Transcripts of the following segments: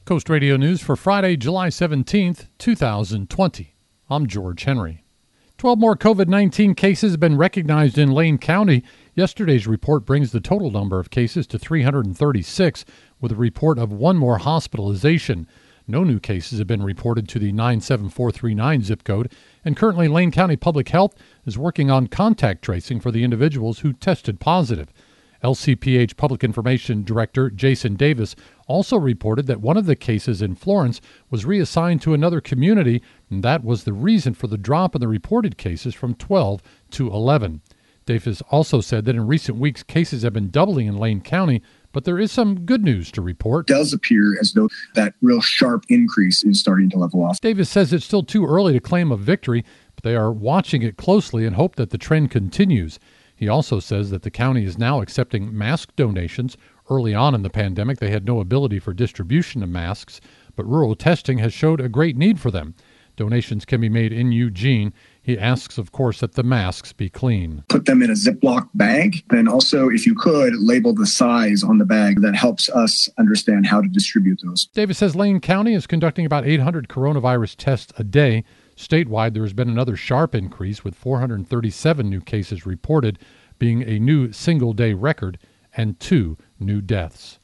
Coast Radio News for Friday, July 17th, 2020. I'm George Henry. 12 more COVID-19 cases have been recognized in Lane County. Yesterday's report brings the total number of cases to 336, with a report of one more hospitalization. No new cases have been reported to the 97439 zip code, and currently Lane County Public Health is working on contact tracing for the individuals who tested positive. LCPH Public Information Director Jason Davis also reported that one of the cases in Florence was reassigned to another community, and that was the reason for the drop in the reported cases from 12 to 11. Davis also said that in recent weeks, cases have been doubling in Lane County, but there is some good news to report. It does appear as though that real sharp increase is starting to level off. Davis says it's still too early to claim a victory, but they are watching it closely and hope that the trend continues. He also says that the county is now accepting mask donations. Early on in the pandemic, they had no ability for distribution of masks, but rural testing has showed a great need for them. Donations can be made in Eugene. He asks, of course, that the masks be clean. Put them in a Ziploc bag. Then also, if you could, label the size on the bag. That helps us understand how to distribute those. Davis says Lane County is conducting about 800 coronavirus tests a day. Statewide, there has been another sharp increase, with 437 new cases reported, being a new single-day record, and 2 new deaths.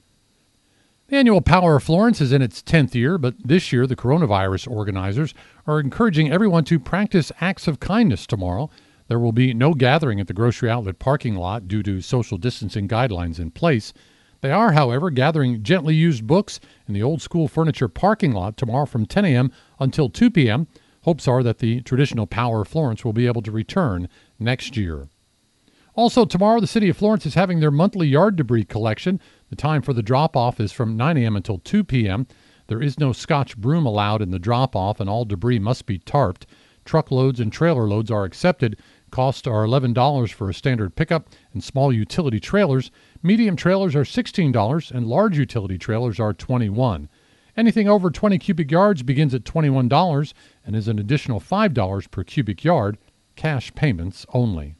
The annual Power of Florence is in its 10th year, but this year the coronavirus organizers are encouraging everyone to practice acts of kindness tomorrow. There will be no gathering at the grocery outlet parking lot due to social distancing guidelines in place. They are, however, gathering gently used books in the Old School Furniture parking lot tomorrow from 10 a.m. until 2 p.m. Hopes are that the traditional Power of Florence will be able to return next year. Also, tomorrow, the City of Florence is having their monthly yard debris collection. The time for the drop-off is from 9 a.m. until 2 p.m. There is no Scotch broom allowed in the drop-off, and all debris must be tarped. Truckloads and trailer loads are accepted. Costs are $11 for a standard pickup and small utility trailers. Medium trailers are $16, and large utility trailers are $21. Anything over 20 cubic yards begins at $21 and is an additional $5 per cubic yard, cash payments only.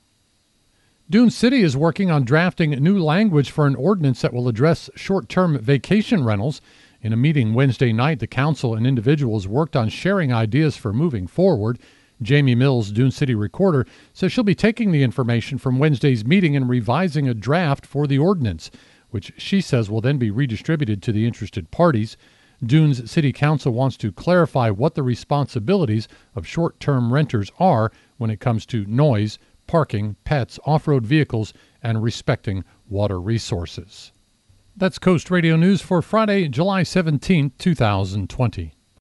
Dune City is working on drafting new language for an ordinance that will address short-term vacation rentals. In a meeting Wednesday night, the council and individuals worked on sharing ideas for moving forward. Jamie Mills, Dune City recorder, says she'll be taking the information from Wednesday's meeting and revising a draft for the ordinance, which she says will then be redistributed to the interested parties. Dune's City Council wants to clarify what the responsibilities of short-term renters are when it comes to noise, parking, pets, off-road vehicles, and respecting water resources. That's Coast Radio News for Friday, July 17, 2020.